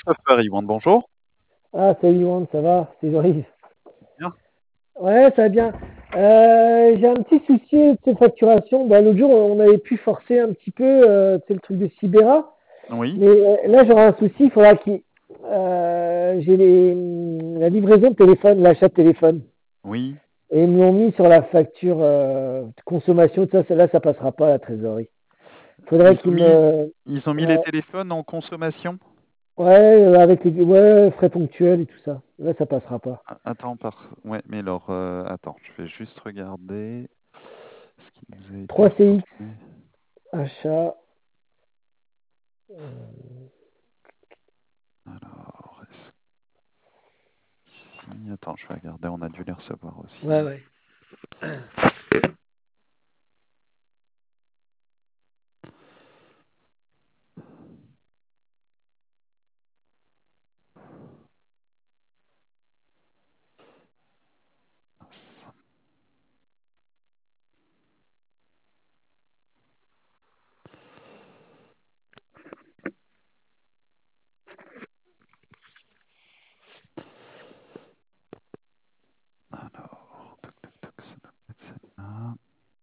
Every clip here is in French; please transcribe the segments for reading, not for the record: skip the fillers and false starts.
Software Yvonne, bonjour. Ah, salut Yohan, ça va? C'est Jean-Yves. Bien. Ouais, ça va bien. J'ai un petit souci de cette facturation. Bah, l'autre jour, on avait pu forcer un petit peu, c'est le truc de Sibera. Oui, Mais là, j'aurai un souci. Il faudra que j'ai la livraison de téléphone, l'achat de téléphone. oui. Et ils me l'ont mis sur la facture de consommation. Tout ça, là, ça passera pas à la trésorerie. Il faudrait Ils ont qu'ils mis, me. ils ont mis les Ouais, téléphones en consommation. ouais, avec les ouais, frais ponctuels et tout ça. Là, ça passera pas. Attends, ouais, mais alors, attends, je vais juste regarder ce qui nous a été 3CX, transmis. achat. Alors, ici, attends, je vais regarder, on a dû les recevoir Ouais, aussi. ouais. Alors, toc, toc, toc, ça doit être celle-là.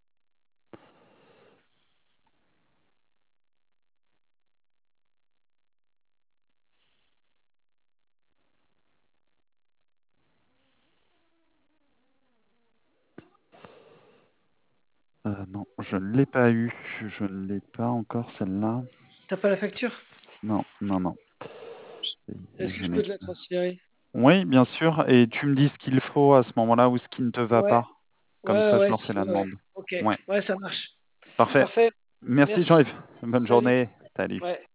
Non, je ne l'ai pas eu. Je ne l'ai pas encore, celle-là. T'as pas la facture? Non, non, non. Est-ce que Je je peux n'ai. te la transférer? Oui, bien sûr. Et tu me dis ce qu'il faut à ce moment-là ou ce qui ne te va Ouais, pas. Comme ouais, ça, je ouais, leur fais si, la ouais, ouais. demande. Ok, Ouais, ouais, ça marche. parfait. Parfait. Merci Merci. Jean-Yves. Bonne Salut. journée. Salut. Ouais.